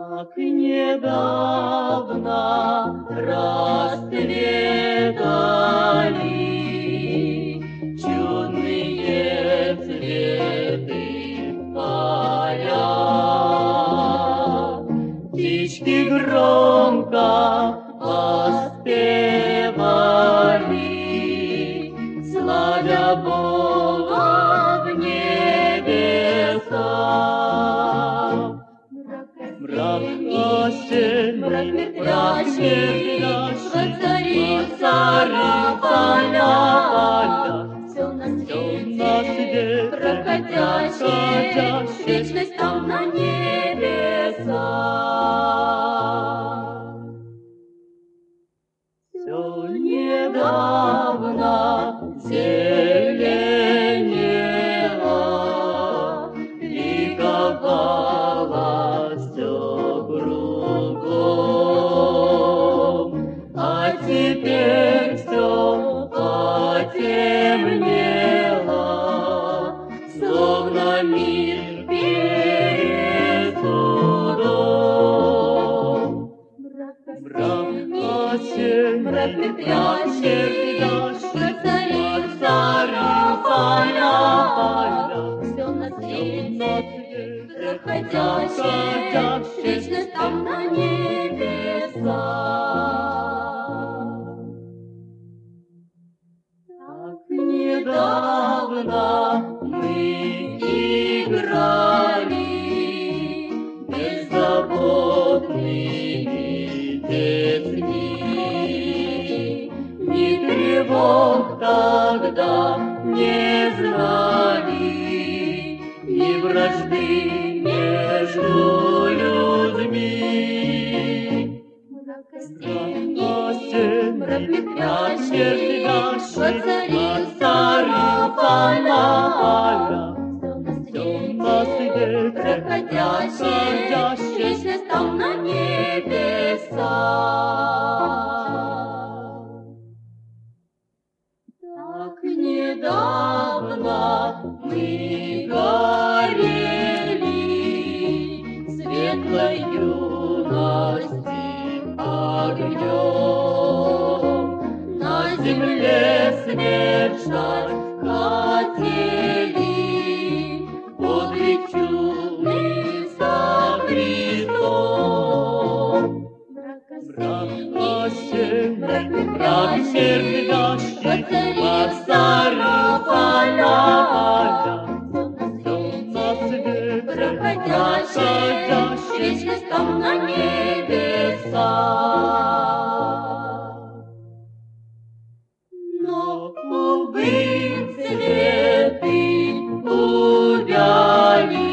Так недавно расцветали чудные цветы поля. Птички громко поспевали, славя Бога в небесах. Мрак осенний, мрак смердящий, воцарится поля. Все на свете проходящее, вечность там на небесах. Все недавно зеленело, ликовало все кругом, а теперь все потемнело, словно мир перед судом. Мрак осенний, мрак смердящий, воцарится поля. Все на свете проходящее, вечность там на небесах. Так недавно мы играли беззаботными детьми. Ни тревог тогда не знали, ни вражды между людьми. Мрак осенний, мрак смердящий, воцарится поля. Все на свете проходящее, вечность там на небесах. Так недавно мы горели светлой юности огнем. На земле смерть ждать хотели, подвиг чудный со Христом. Мрак осенний, мрак смердящий, воцарится поля. Все на свете проходящее, вечность там на небесах. Но, увы, цветы увяли,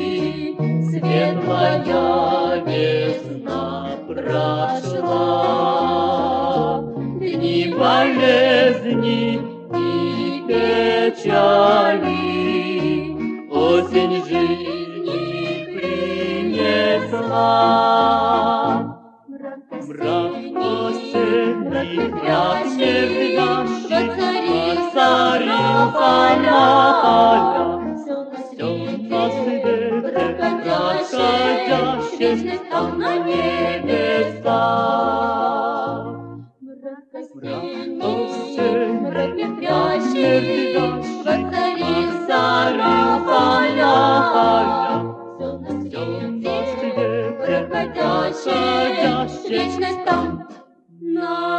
светлая весна прошла. Дни болезни и печали осень жизни принесла. Мрак осенний, мрак смердящий, воцарил поля. Все на свете проходящее, вечность там на небесах. Мрак осенний, мрак смердящий, воцарился поля. Все на свете проходящее, вечность там на